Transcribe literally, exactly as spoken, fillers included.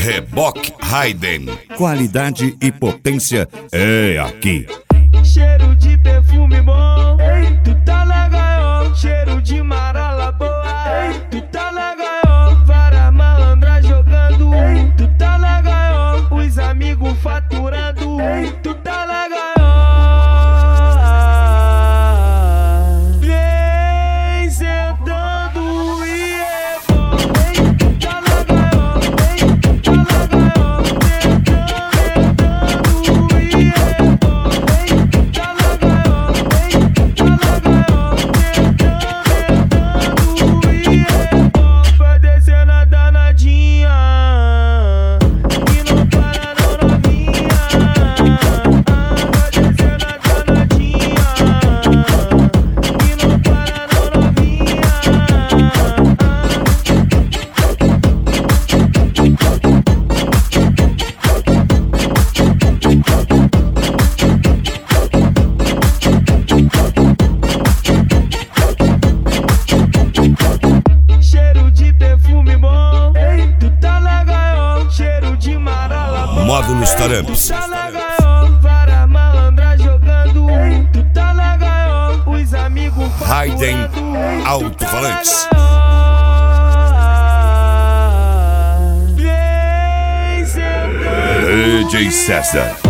Reboque Raiden. Qualidade e potência é aqui. Cheiro de perfume bom, ei, tu tá legal. Cheiro de marala boa, ei, tu tá legal. Vara malandra jogando, ei, tu tá legal. Os amigos faturando, ei, tu tá legal. Vem sentando e é bom, ei, tu tá legal, ei, tu tá legal. Sentando e é bom, ei, tu tá legal, ei, tu tá legal. Sentando e é bom. Vai descendo a danadinha e não para não novinha. Vai descendo a danadinha e não para não novinha. Cheiro de perfume bom, ei, tu tá legal. Cheiro de marala boa, Módulos ei, Taramps. tu tá legal. Vara malandra jogando, ei, tu tá legal. Os amigos Raiden faturando, ei, tu tá Alto-Falantes. legal. Vem sentando D J César.